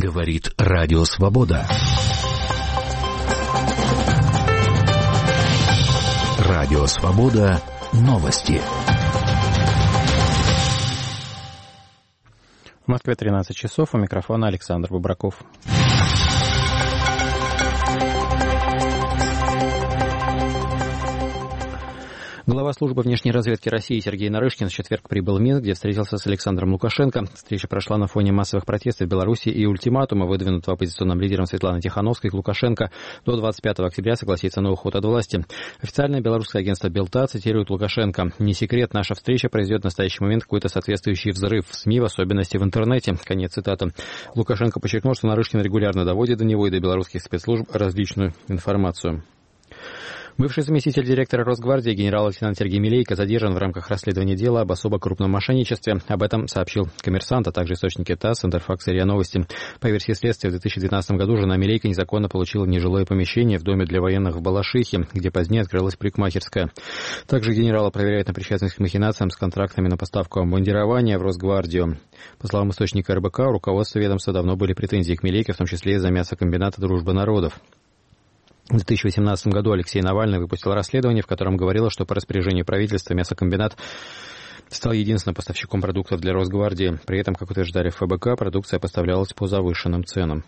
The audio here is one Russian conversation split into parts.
Говорит Радио Свобода. Радио Свобода. Новости. В Москве 13 часов. У микрофона Александр Бубраков. Глава службы внешней разведки России Сергей Нарышкин в четверг прибыл в Минск, где встретился с Александром Лукашенко. Встреча прошла на фоне массовых протестов в Беларуси и ультиматума, выдвинутого оппозиционным лидером Светланой Тихановской к Лукашенко до 25 октября согласиться на уход от власти. Официальное белорусское агентство Белта цитирует Лукашенко: «Не секрет, наша встреча произойдет в настоящий момент какой-то соответствующий взрыв в СМИ, в особенности в интернете». Конец цитаты. Лукашенко подчеркнул, что Нарышкин регулярно доводит до него и до белорусских спецслужб различную информацию. Бывший заместитель директора Росгвардии генерал-лейтенант Сергей Милейко задержан в рамках расследования дела об особо крупном мошенничестве. Об этом сообщил «Коммерсант», а также источники ТАСС, Интерфакс и РИА Новости. По версии следствия, в 2012 году жена Милейко незаконно получила нежилое помещение в доме для военных в Балашихе, где позднее открылась парикмахерская. Также генерала проверяют на причастность к махинациям с контрактами на поставку обмундирования в Росгвардию. По словам источника РБК, у руководства ведомства давно были претензии к Милейко, в том числе из-за мясокомбината «Дружба народов». В 2018 году Алексей Навальный выпустил расследование, в котором говорилось, что по распоряжению правительства мясокомбинат стал единственным поставщиком продуктов для Росгвардии. При этом, как утверждали в ФБК, продукция поставлялась по завышенным ценам.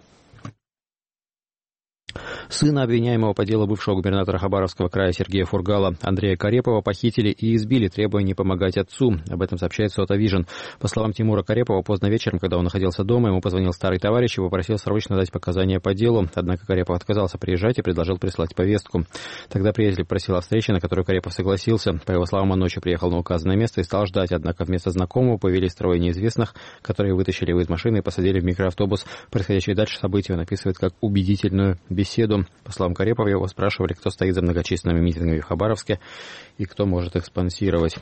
Сына обвиняемого по делу бывшего губернатора Хабаровского края Сергея Фургала Андрея Карепова похитили и избили, требуя не помогать отцу. Об этом сообщает Сотавижн. По словам Тимура Карепова, поздно вечером, когда он находился дома, ему позвонил старый товарищ и попросил срочно дать показания по делу. Однако Карепов отказался приезжать и предложил прислать повестку. Тогда приятель просил о встрече, на которую Карепов согласился. По его словам, он ночью приехал на указанное место и стал ждать. Однако вместо знакомого появились трое неизвестных, которые вытащили его из машины и посадили в микроавтобус. Происходящее дальше события он описывает как убедительную беседу. По словам Карепова, его спрашивали, кто стоит за многочисленными митингами в Хабаровске и кто может их спонсировать.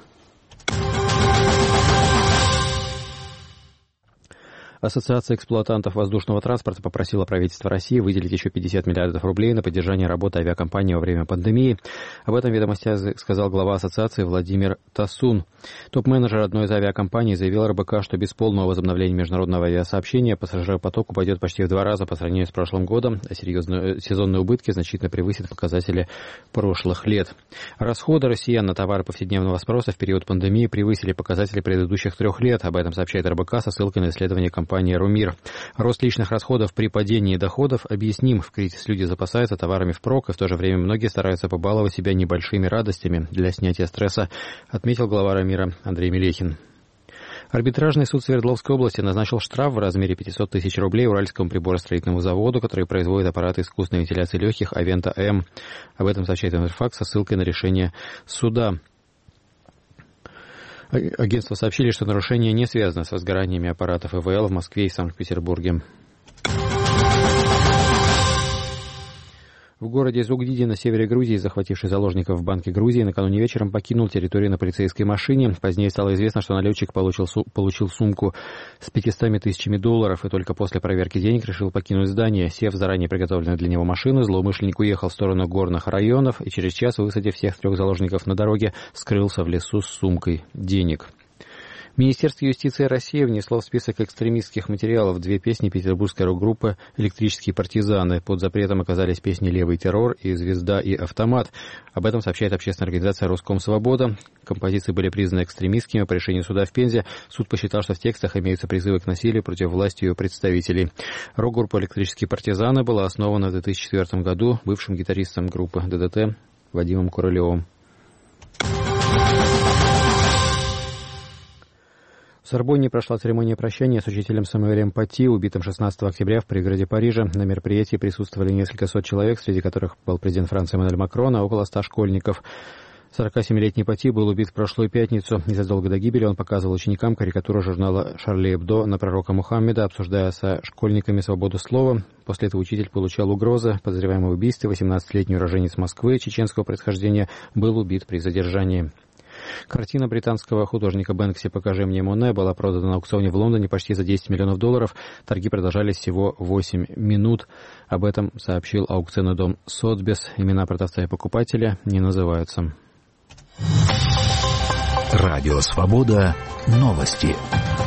Ассоциация эксплуатантов воздушного транспорта попросила правительство России выделить еще 50 миллиардов рублей на поддержание работы авиакомпании во время пандемии. Об этом в «Ведомостях» сказал глава ассоциации Владимир Тасун. Топ-менеджер одной из авиакомпаний заявил РБК, что без полного возобновления международного авиасообщения пассажиропоток упадет почти в 2 раза по сравнению с прошлым годом, а сезонные убытки значительно превысят показатели прошлых лет. Расходы россиян на товары повседневного спроса в период пандемии превысили показатели предыдущих 3 лет. Об этом сообщает РБК со ссылкой на исследование компании «Румир». Рост личных расходов при падении доходов объясним. В кризис люди запасаются товарами впрок, и в то же время многие стараются побаловать себя небольшими радостями для снятия стресса, отметил глава «Румира» Андрей Мелехин. Арбитражный суд Свердловской области назначил штраф в размере 500 тысяч рублей Уральскому приборостроительному заводу, который производит аппараты искусственной вентиляции легких «Авента М». Об этом сообщает Интерфакс со ссылкой на решение суда. Агентство сообщили, что нарушение не связано с возгораниями аппаратов ИВЛ в Москве и Санкт-Петербурге. В городе Зугдиди на севере Грузии, захвативший заложников в Банке Грузии, накануне вечером покинул территорию на полицейской машине. Позднее стало известно, что налетчик получил сумку с 500 тысячами долларов и только после проверки денег решил покинуть здание. Сев в заранее приготовленную для него машину, злоумышленник уехал в сторону горных районов и через час, высадив всех 3 заложников на дороге, скрылся в лесу с сумкой денег. Министерство юстиции России внесло в список экстремистских материалов 2 песни петербургской рок-группы «Электрические партизаны». Под запретом оказались песни «Левый террор» и «Звезда» и «Автомат». Об этом сообщает общественная организация «Роскомсвобода». Композиции были признаны экстремистскими по решению суда в Пензе. Суд посчитал, что в текстах имеются призывы к насилию против власти и ее представителей. Рок-группа «Электрические партизаны» была основана в 2004 году бывшим гитаристом группы ДДТ Вадимом Королевым. В Сорбонне прошла церемония прощания с учителем Самуэлем Пати, убитым 16 октября в пригороде Парижа. На мероприятии присутствовали несколько сот человек, среди которых был президент Франции Эммануэль Макрон, а около 100 школьников. 47-летний Пати был убит в прошлую пятницу. Незадолго до гибели он показывал ученикам карикатуру журнала «Шарли Эбдо» на пророка Мухаммеда, обсуждая со школьниками свободу слова. После этого учитель получал угрозы. Подозреваемый в убийстве, 18-летний уроженец Москвы чеченского происхождения, был убит при задержании. Картина британского художника Бэнкси «Покажи мне Моне» была продана на аукционе в Лондоне почти за 10 миллионов долларов. Торги продолжались всего 8 минут. Об этом сообщил аукционный дом Сотбис. Имена продавца и покупателя не называются. Радио «Свобода». Новости.